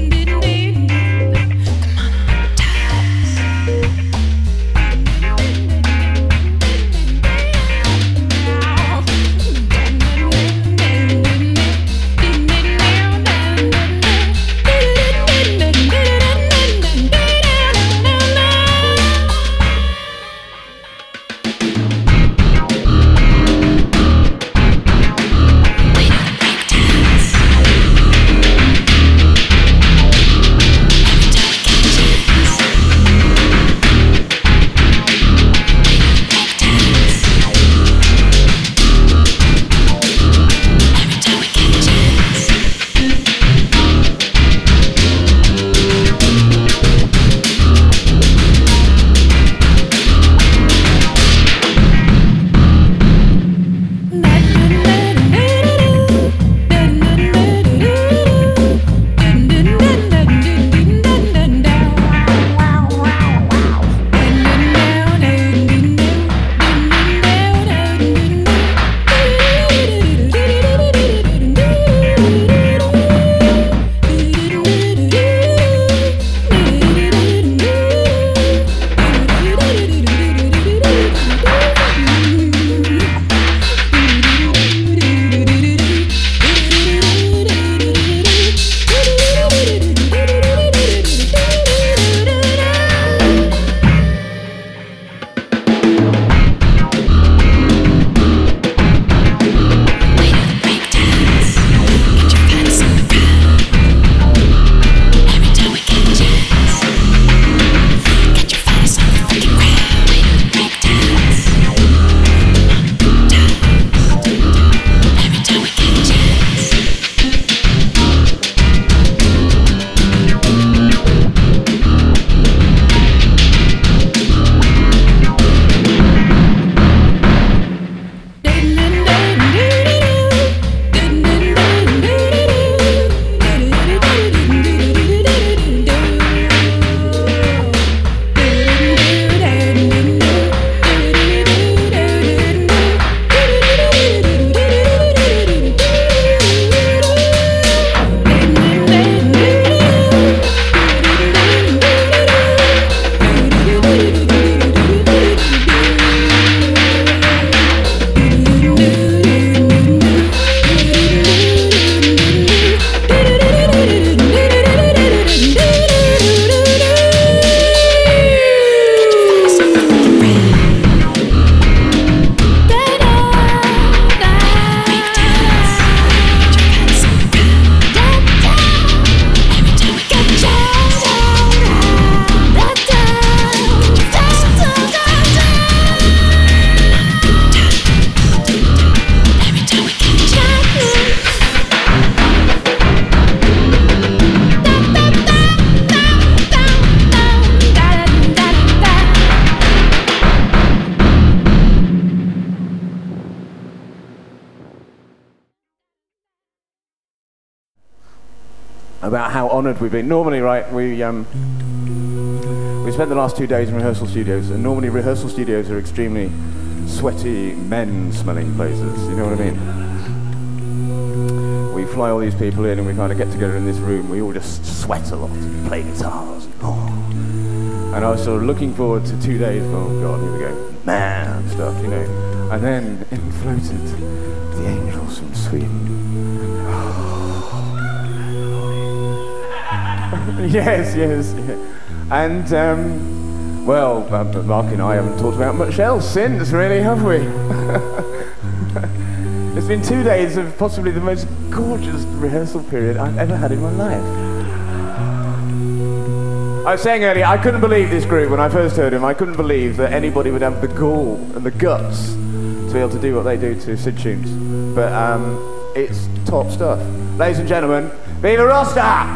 about how honoured we've been. Normally, right, we spent the last 2 days in rehearsal studios, and normally rehearsal studios are extremely sweaty, men-smelling places, you know what I mean? We fly all these people in and we kind of get together in this room, we all just sweat a lot, and play guitars, and I was sort of looking forward to 2 days, oh God, here we go, man stuff, you know, and then in floated the angels from Sweden. Yes. And, well, Mark and I haven't talked about much else since, really, have we? It's been 2 days of possibly the most gorgeous rehearsal period I've ever had in my life. I was saying earlier, I couldn't believe this group when I first heard him. I couldn't believe that anybody would have the gall and the guts to be able to do what they do to Sid tunes. But it's top stuff. Ladies and gentlemen, Viva Rosta!